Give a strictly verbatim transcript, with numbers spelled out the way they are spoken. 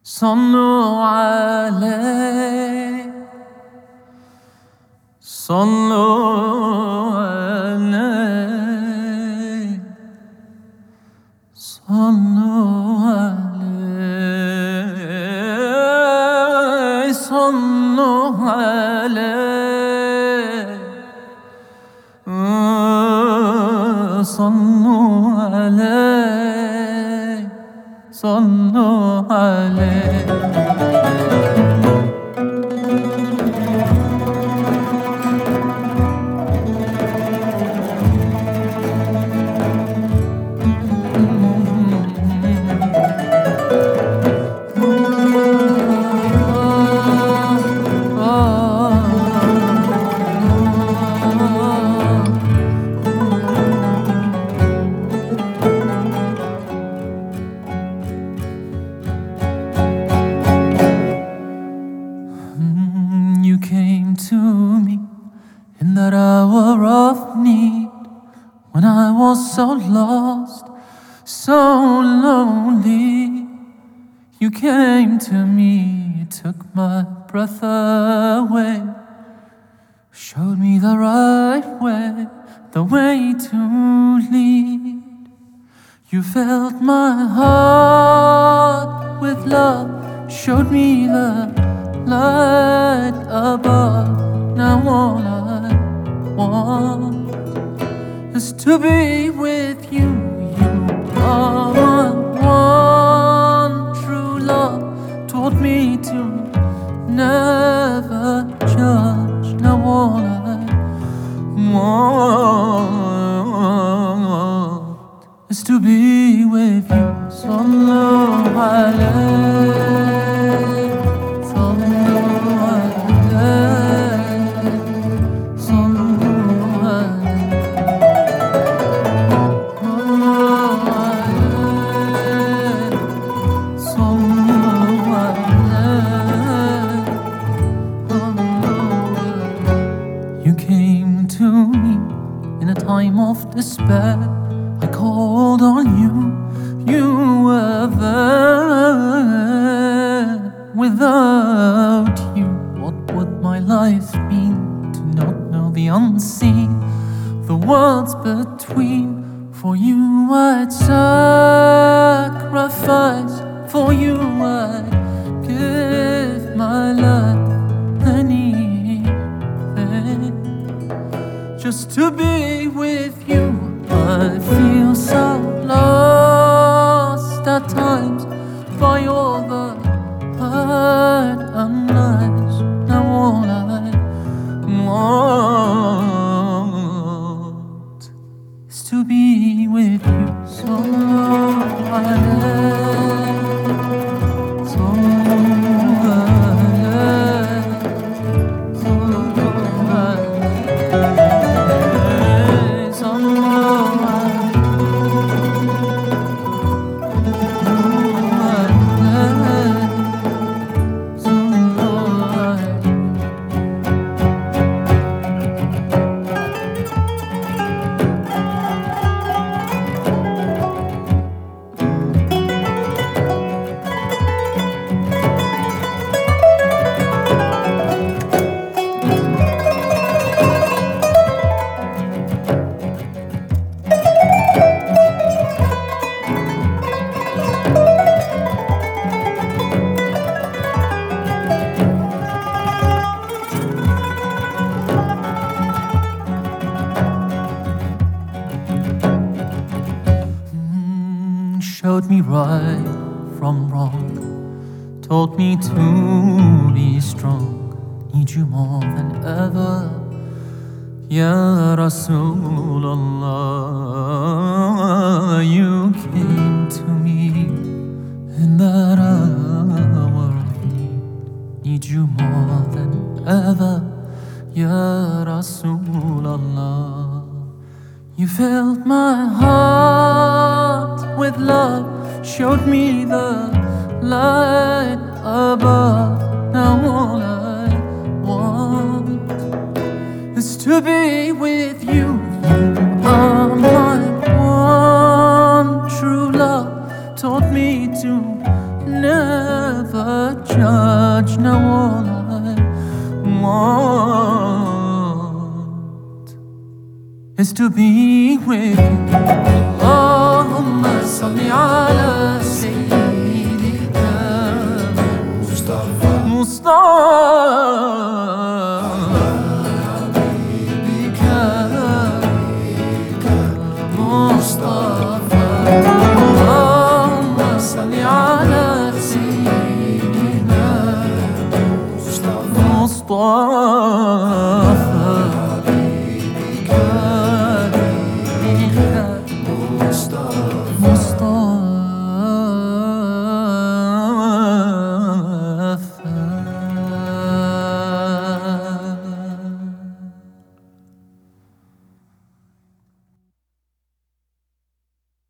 صلوا عليه صلوا عليه صلوا عليه صلوا عليه صلوا عليه صلوا عليه You came to me in that hour of need, when I was so lost, so lonely. You came to me, you took my breath away, showed me the right way, the way to lead. You filled my heart with love, showed me the light above. Now all I want is to be with you. You are my one true love, taught me to never judge. Now all I want is to be with you. Sallu alayhi. You came to me in a time of despair. I called on you, you were there. Without you, what would my life mean? To not know the unseen, the worlds between. For you I'd sacrifice, for you I'd give my life, anything, just to be with you. I feel so lost at times by all the hurt and lies. Now all I want is to be with you. Sallu alayhi, sallu alayhi, sallu alayhi, sallu showed me right from wrong, told me to be strong. Need you more than ever, Ya Rasulullah. You came to me in that hour of need. Need you more than ever, Ya Rasulullah. You filled my heart with love, showed me the light above. Now all I want is to be with you. You are my one true love, taught me to never now all I want is to be with you. Allahumma salli ala